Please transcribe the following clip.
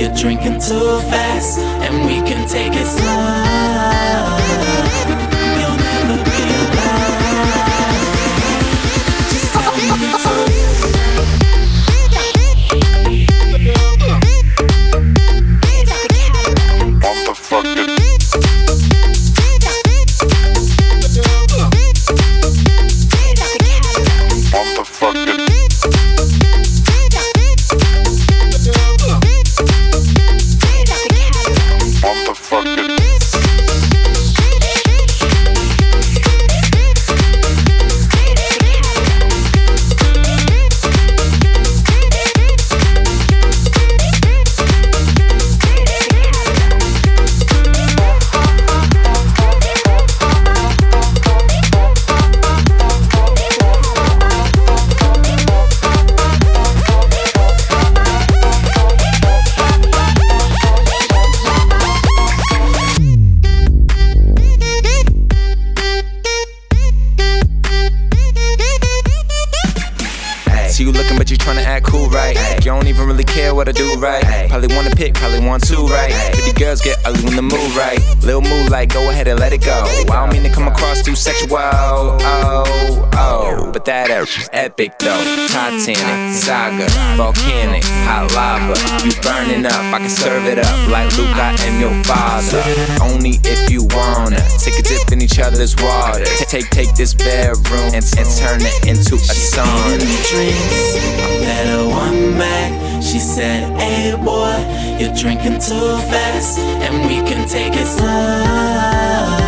you're drinking too fast, and we can take it slow. You'll never be alone. Just tell me the truth. See you looking, but you tryna act cool, right? You don't even really care what I do, right? Probably wanna pick, probably want to, right? Pretty girls get ugly when the mood right. Lil' moonlight, go ahead and let it go. I don't mean to come across too sexual, but that is epic though. Titanic, saga, volcanic, hot lava. You burning up, I can serve it up like Luke, I am your father. Only if you wanna take a dip in each other's water. Take this bedroom and turn it into a sauna. I met her one Mac. She said, hey boy, you're drinking too fast, and we can take it slow.